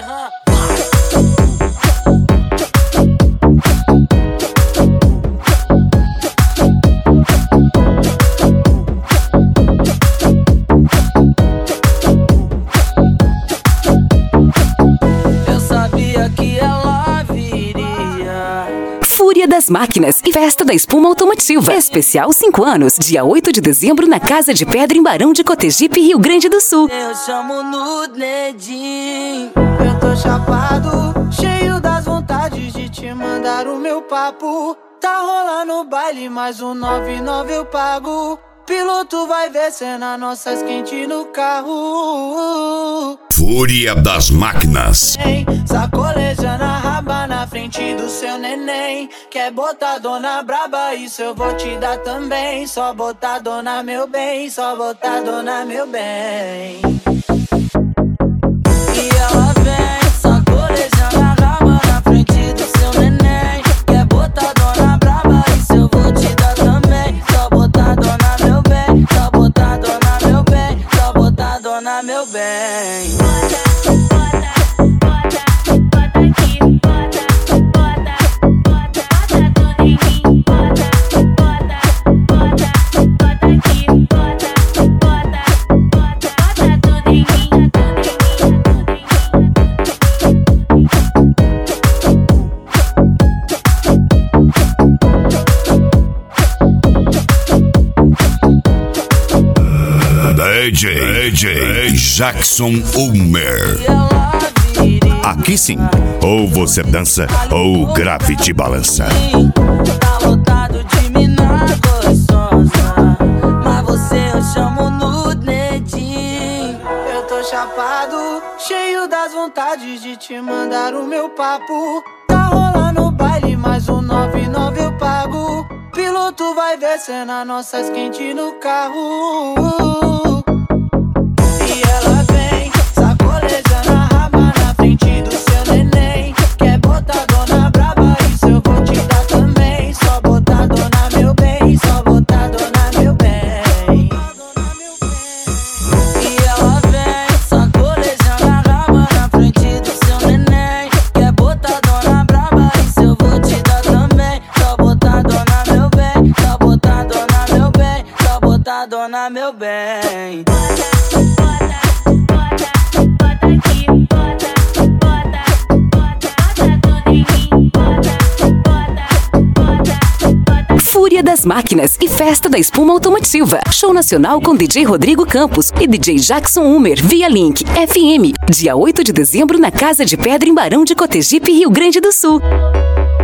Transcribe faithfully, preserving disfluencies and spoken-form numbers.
Serra. Eu sabia que ela viria. Fúria das Máquinas e Festa da Espuma Automotiva. Especial cinco anos, dia oito de dezembro, na Casa de Pedra, em Barão de Cotegipe, Rio Grande do Sul. Eu chamo no dedinho. Eu tô chapado, cheio das vontades de te mandar o meu papo. Tá rolando o baile, mais um nove nove eu pago. Piloto vai ver cena nossas quentes no carro. Fúria das Máquinas. Sacolejando a raba na frente do seu neném. Quer botar dona braba, isso eu vou te dar também. Só botar dona meu bem, só botar dona meu bem. E ela vem sacolejando a raba na frente do seu neném. Quer botar dona braba, isso eu vou te dar também. Só botar dona meu bem, só botar dona meu bem, só botar dona meu bem. D J, D J Jackson Ulmer. Aqui sim, ou você dança ou o grave te balança. Tá lotado de mina gostosa, mas você eu chamo no dedinho. Eu tô chapado, cheio das vontades de te mandar o meu papo. Tá rolando o baile, mais um nove nove eu pago. Piloto vai ver cena nossas quentes no carro. E ela vem sacolejando a raba na frente do seu neném. Quer botar dona braba, isso eu vou te dar também. Só botar dona meu bem, só botar dona meu bem. E ela vem sacolejando a raba na frente do seu neném. Quer botar dona braba, isso eu vou te dar também. Só botar dona meu bem, só botar dona meu bem, só botar dona meu bem. Fúria das Máquinas e Festa da Espuma Automotiva. Show nacional com D J Rodrigo Campos e D J Jackson Ulmer via Link F M. Dia oito de dezembro, na Casa de Pedra, em Barão de Cotegipe, Rio Grande do Sul.